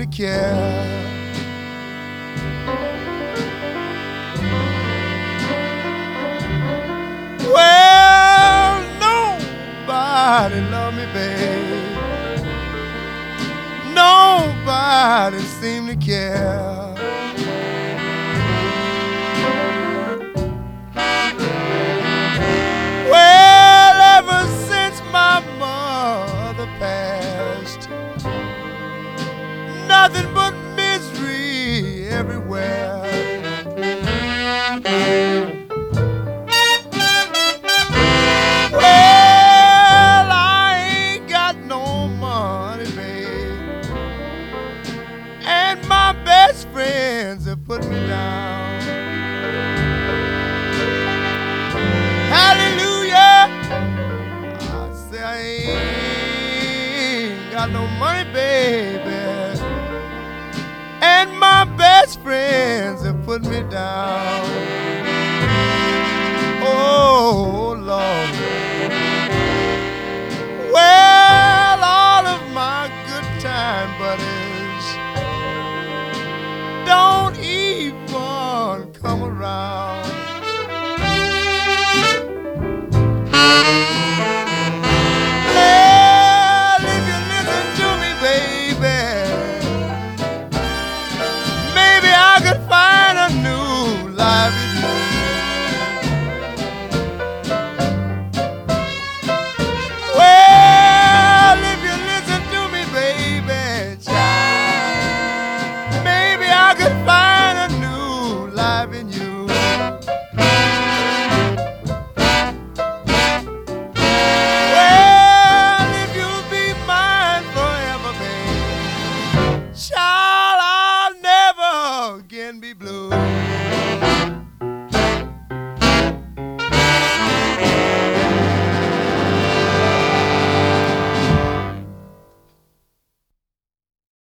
care. Well, nobody love me, babe. Nobody seem to care. Well, ever since my mother passed, nothing but misery everywhere. Well, I ain't got no money, babe, and my best friends have put me down. Hallelujah, I say I ain't got no money, baby, and my best friends have put me down.